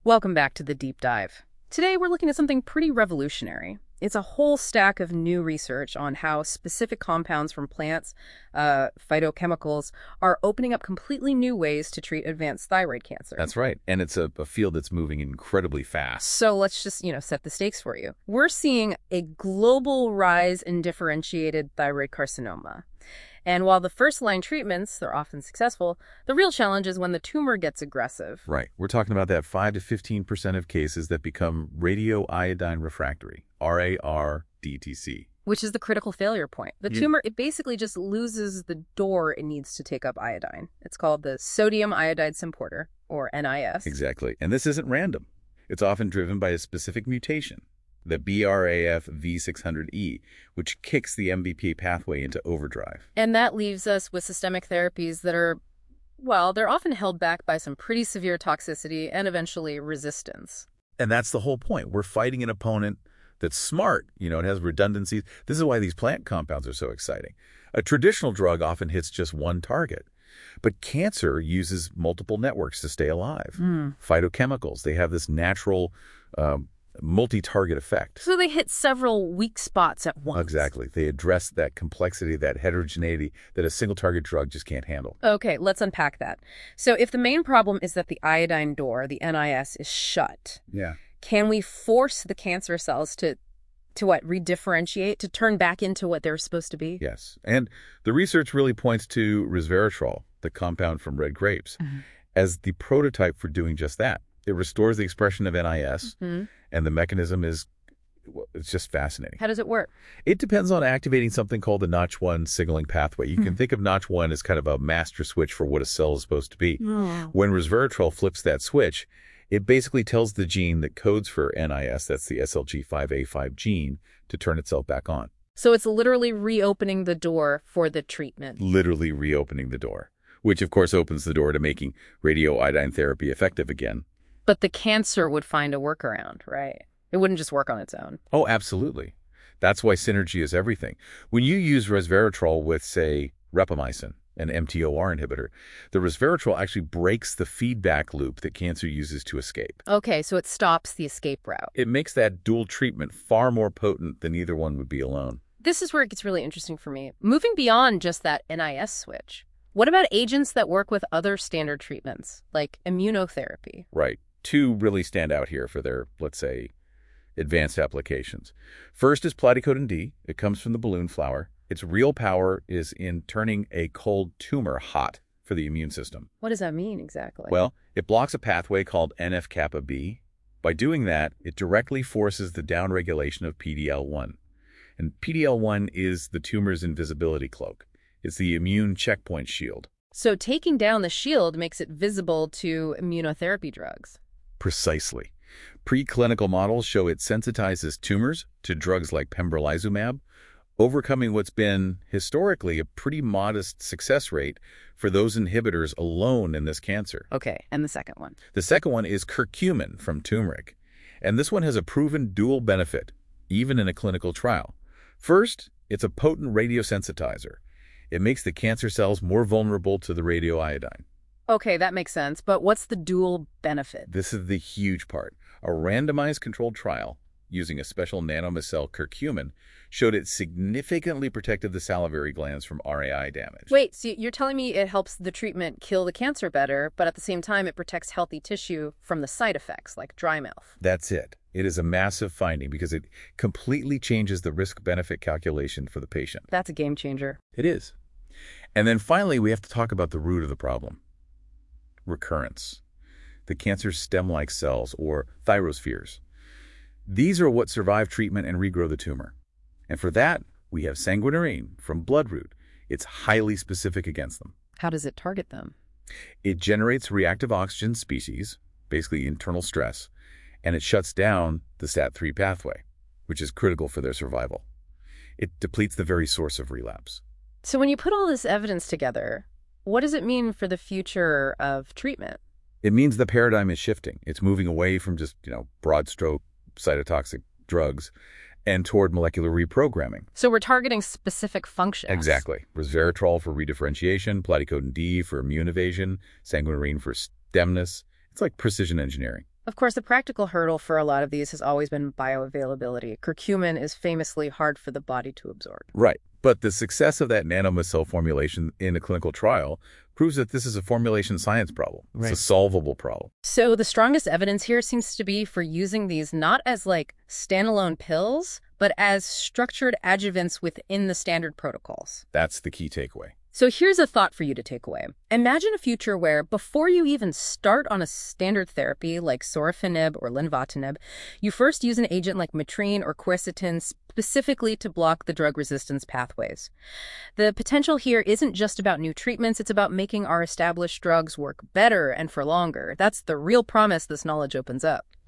Welcome back to the Deep Dive. Today we're looking at something pretty revolutionary. It's a whole stack of new research on how specific compounds from plants, phytochemicals, are opening up completely new ways to treat advanced thyroid cancer. That's right. And it's a field that's moving incredibly fast. So let's just, set the stakes for you. We're seeing a global rise in differentiated thyroid carcinoma. And while the first-line treatments, they're often successful, the real challenge is when the tumor gets aggressive. Right. We're talking about that 5 to 15% of cases that become radioiodine refractory, RAR-DTC. Which is the critical failure point. The tumor, it basically just loses the door it needs to take up iodine. It's called the sodium iodide symporter, or NIS. Exactly. And this isn't random. It's often driven by a specific mutation, the BRAF V600E, which kicks the MVP pathway into overdrive. And that leaves us with systemic therapies that are, well, they're often held back by some pretty severe toxicity and eventually resistance. And that's the whole point. We're fighting an opponent that's smart. It has redundancies. This is why these plant compounds are so exciting. A traditional drug often hits just one target. But cancer uses multiple networks to stay alive. Phytochemicals, they have this natural multi-target effect. So they hit several weak spots at once. Exactly. They address that complexity, that heterogeneity that a single-target drug just can't handle. Okay, let's unpack that. So if the main problem is that the iodine door, the NIS, is shut, can we force the cancer cells to what, redifferentiate, to turn back into what they're supposed to be? Yes. And the research really points to resveratrol, the compound from red grapes, as the prototype for doing just that. It restores the expression of NIS, and the mechanism is, it's just fascinating. How does it work? It depends on activating something called the Notch1 signaling pathway. You can think of Notch1 as kind of a master switch for what a cell is supposed to be. When resveratrol flips that switch, it basically tells the gene that codes for NIS, that's the SLG5A5 gene, to turn itself back on. So it's literally reopening the door for the treatment. Literally reopening the door, which of course opens the door to making radioiodine therapy effective again. But the cancer would find a workaround, right? It wouldn't just work on its own. Oh, absolutely. That's why synergy is everything. When you use resveratrol with, say, rapamycin, an mTOR inhibitor, the resveratrol actually breaks the feedback loop that cancer uses to escape. Okay, so it stops the escape route. It makes that dual treatment far more potent than either one would be alone. This is where it gets really interesting for me. Moving beyond just that NIS switch, what about agents that work with other standard treatments, like immunotherapy? Right. Two really stand out here for their, let's say, advanced applications. First is platycodin D. It comes from the balloon flower. Its real power is in turning a cold tumor hot for the immune system. What does that mean exactly? Well, it blocks a pathway called NF-kappa B. By doing that, it directly forces the downregulation of PD-L1. And PD-L1 is the tumor's invisibility cloak. It's the immune checkpoint shield. So taking down the shield makes it visible to immunotherapy drugs. Precisely. Preclinical models show it sensitizes tumors to drugs like pembrolizumab, overcoming what's been historically a pretty modest success rate for those inhibitors alone in this cancer. Okay, and the second one? The second one is curcumin from turmeric. And this one has a proven dual benefit, even in a clinical trial. First, it's a potent radiosensitizer. It makes the cancer cells more vulnerable to the radioiodine. Okay, that makes sense. But what's the dual benefit? This is the huge part. A randomized controlled trial using a special nanomicelle curcumin showed it significantly protected the salivary glands from RAI damage. Wait, so you're telling me it helps the treatment kill the cancer better, but at the same time it protects healthy tissue from the side effects, like dry mouth? That's it. It is a massive finding because it completely changes the risk-benefit calculation for the patient. That's a game changer. It is. And then finally, we have to talk about the root of the problem. Recurrence. The cancer's stem-like cells, or thyrospheres. These are what survive treatment and regrow the tumor. And for that, we have sanguinarine from bloodroot. It's highly specific against them. How does it target them? It generates reactive oxygen species, basically internal stress, and it shuts down the STAT3 pathway, which is critical for their survival. It depletes the very source of relapse. So when you put all this evidence together, what does it mean for the future of treatment? It means the paradigm is shifting. It's moving away from just, broad stroke cytotoxic drugs and toward molecular reprogramming. So we're targeting specific functions. Exactly. Resveratrol for redifferentiation, platycodin D for immune evasion, sanguinarine for stemness. It's like precision engineering. Of course, the practical hurdle for a lot of these has always been bioavailability. Curcumin is famously hard for the body to absorb. Right. But the success of that nanomicelle formulation in a clinical trial proves that this is a formulation science problem. It's a solvable problem. So the strongest evidence here seems to be for using these not as like standalone pills, but as structured adjuvants within the standard protocols. That's the key takeaway. So here's a thought for you to take away. Imagine a future where before you even start on a standard therapy like sorafenib or lenvatinib, you first use an agent like mitrine or quercetin specifically to block the drug resistance pathways. The potential here isn't just about new treatments, it's about making our established drugs work better and for longer. That's the real promise this knowledge opens up.